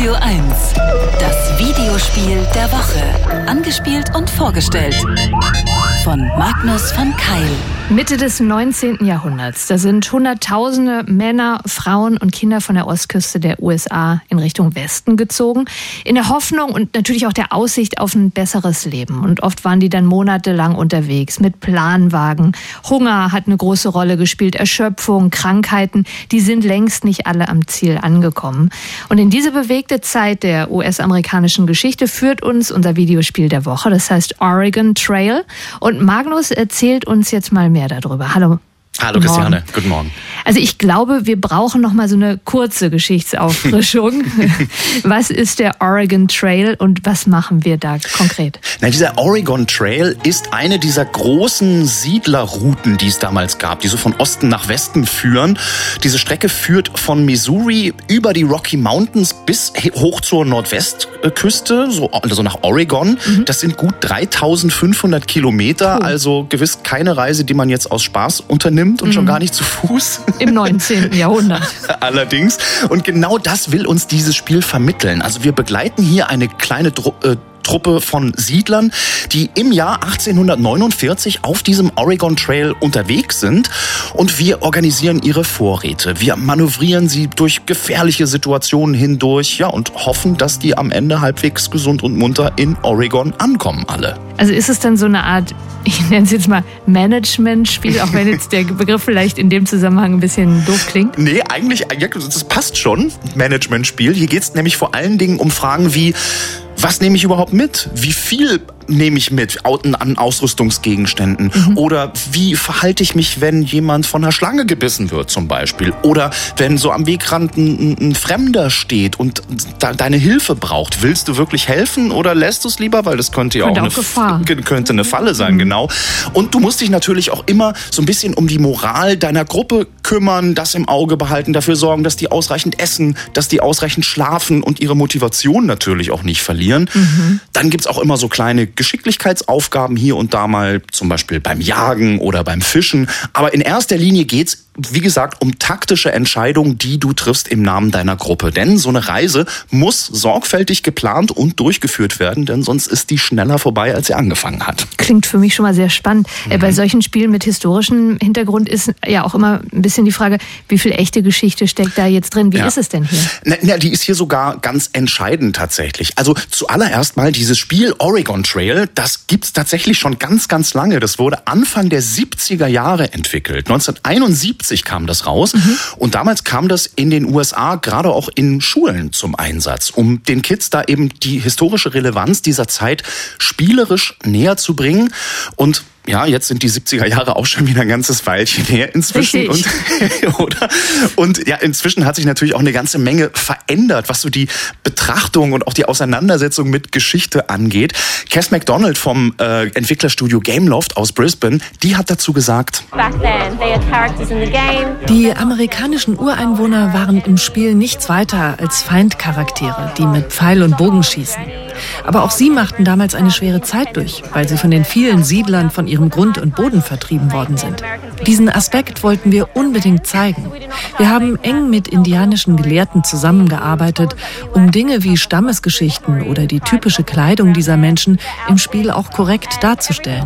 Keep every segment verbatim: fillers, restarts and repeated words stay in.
Radio eins. Das Videospiel der Woche. Angespielt und vorgestellt von Magnus von Keil. Mitte des neunzehnten Jahrhunderts. Da sind Hunderttausende Männer, Frauen und Kinder von der Ostküste der U S A in Richtung Westen gezogen. In der Hoffnung und natürlich auch der Aussicht auf ein besseres Leben. Und oft waren die dann monatelang unterwegs mit Planwagen. Hunger hat eine große Rolle gespielt, Erschöpfung, Krankheiten. Die sind längst nicht alle am Ziel angekommen. Und in diese bewegte Zeit der U S-amerikanischen Geschichte führt uns unser Videospiel der Woche. Das heißt Oregon Trail. Und Magnus erzählt uns jetzt mal mehr darüber. Hallo. Hallo Christiane, guten Morgen. Also ich glaube, wir brauchen noch mal so eine kurze Geschichtsauffrischung. Was ist der Oregon Trail und was machen wir da konkret? Na, dieser Oregon Trail ist eine dieser großen Siedlerrouten, die es damals gab, die so von Osten nach Westen führen. Diese Strecke führt von Missouri über die Rocky Mountains bis hoch zur Nordwestküste, so also nach Oregon. Mhm. Das sind gut dreitausendfünfhundert Kilometer, cool. Also gewiss keine Reise, die man jetzt aus Spaß unternimmt. Und mhm. schon gar nicht zu Fuß. Im neunzehnten Jahrhundert. Allerdings. Und genau das will uns dieses Spiel vermitteln. Also wir begleiten hier eine kleine Dru- äh, Truppe von Siedlern, die im Jahr achtzehnhundertneunundvierzig auf diesem Oregon Trail unterwegs sind. Und wir organisieren ihre Vorräte. Wir manövrieren sie durch gefährliche Situationen hindurch, ja, und hoffen, dass die am Ende halbwegs gesund und munter in Oregon ankommen, alle. Also ist es dann so eine Art, ich nenne es jetzt mal Management-Spiel, auch wenn jetzt der Begriff vielleicht in dem Zusammenhang ein bisschen doof klingt? Nee, eigentlich, das passt schon, Management-Spiel. Hier geht es nämlich vor allen Dingen um Fragen wie, was nehme ich überhaupt mit? Wie viel nehme ich mit an Ausrüstungsgegenständen? Mhm. Oder wie verhalte ich mich, wenn jemand von einer Schlange gebissen wird zum Beispiel? Oder wenn so am Wegrand ein, ein Fremder steht und da deine Hilfe braucht. Willst du wirklich helfen oder lässt du es lieber? Weil das könnte ja könnte auch, auch eine, könnte eine Falle sein, mhm. genau. Und du musst dich natürlich auch immer so ein bisschen um die Moral deiner Gruppe kümmern, das im Auge behalten, dafür sorgen, dass die ausreichend essen, dass die ausreichend schlafen und ihre Motivation natürlich auch nicht verlieren. Mhm. Dann gibt's auch immer so kleine Geschicklichkeitsaufgaben hier und da mal, zum Beispiel beim Jagen oder beim Fischen. Aber in erster Linie geht's, wie gesagt, um taktische Entscheidungen, die du triffst im Namen deiner Gruppe. Denn so eine Reise muss sorgfältig geplant und durchgeführt werden, denn sonst ist die schneller vorbei, als sie angefangen hat. Klingt für mich schon mal sehr spannend. Mhm. Bei solchen Spielen mit historischem Hintergrund ist ja auch immer ein bisschen die Frage, wie viel echte Geschichte steckt da jetzt drin? Wie ja. ist es denn hier? Na, na, die ist hier sogar ganz entscheidend tatsächlich. Also zuallererst mal dieses Spiel Oregon Trail, das gibt's tatsächlich schon ganz, ganz lange. Das wurde Anfang der siebziger Jahre entwickelt. neunzehnhunderteinundsiebzig kam das raus. Mhm. Und damals kam das in den U S A gerade auch in Schulen zum Einsatz, um den Kids da eben die historische Relevanz dieser Zeit spielerisch näher zu bringen. Und ja, jetzt sind die siebziger Jahre auch schon wieder ein ganzes Weilchen her inzwischen. Und, oder? Und ja, inzwischen hat sich natürlich auch eine ganze Menge verändert, was so die Betrachtung und auch die Auseinandersetzung mit Geschichte angeht. Cass McDonald vom äh, Entwicklerstudio Gameloft aus Brisbane, die hat dazu gesagt: Die amerikanischen Ureinwohner waren im Spiel nichts weiter als Feindcharaktere, die mit Pfeil und Bogen schießen. Aber auch sie machten damals eine schwere Zeit durch, weil sie von den vielen Siedlern von ihrem Grund und Boden vertrieben worden sind. Diesen Aspekt wollten wir unbedingt zeigen. Wir haben eng mit indianischen Gelehrten zusammengearbeitet, um Dinge wie Stammesgeschichten oder die typische Kleidung dieser Menschen im Spiel auch korrekt darzustellen.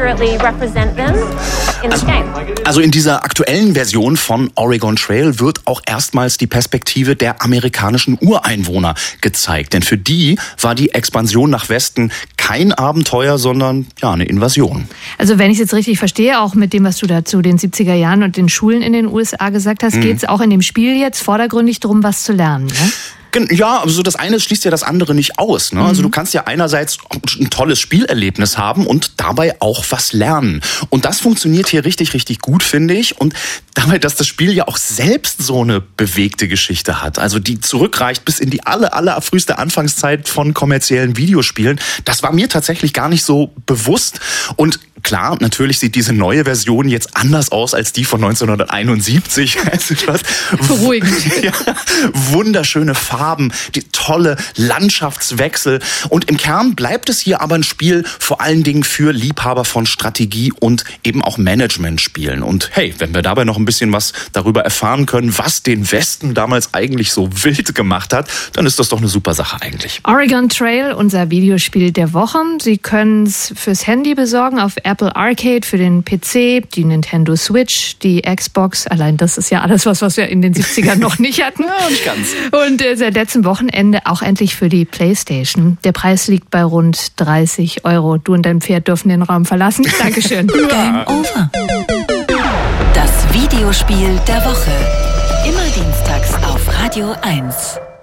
Also, also in dieser aktuellen Version von Oregon Trail wird auch erstmals die Perspektive der amerikanischen Ureinwohner gezeigt. Denn für die war die Expansion nach Westen kein Abenteuer, sondern ja, eine Invasion. Also wenn ich es jetzt richtig verstehe, auch mit dem, was du da zu den siebziger Jahren und den Schulen in den U S A gesagt hast, mhm. geht es auch in dem Spiel jetzt vordergründig darum, was zu lernen, ne? Ja, also das eine schließt ja das andere nicht aus. Ne? Also du kannst ja einerseits ein tolles Spielerlebnis haben und dabei auch was lernen. Und das funktioniert hier richtig, richtig gut, finde ich. Und dabei, dass das Spiel ja auch selbst so eine bewegte Geschichte hat, also die zurückreicht bis in die aller, aller früheste Anfangszeit von kommerziellen Videospielen, das war mir tatsächlich gar nicht so bewusst. Und klar, natürlich sieht diese neue Version jetzt anders aus als die von neunzehnhunderteinundsiebzig. Es ist was beruhigend. Ja, wunderschöne Farben, die tolle Landschaftswechsel. Und im Kern bleibt es hier aber ein Spiel vor allen Dingen für Liebhaber von Strategie und eben auch Management-Spielen. Und hey, wenn wir dabei noch ein bisschen was darüber erfahren können, was den Westen damals eigentlich so wild gemacht hat, dann ist das doch eine super Sache eigentlich. Oregon Trail, unser Videospiel der Woche. Sie können es fürs Handy besorgen auf Apple Arcade, für den P C, die Nintendo Switch, die Xbox. Allein das ist ja alles was, was wir in den siebzigern noch nicht hatten. Ja, nicht ganz. Und äh, seit letztem Wochenende auch endlich für die PlayStation. Der Preis liegt bei rund dreißig Euro. Du und dein Pferd dürfen den Raum verlassen. Dankeschön. Game over. Das Videospiel der Woche. Immer dienstags auf Radio eins.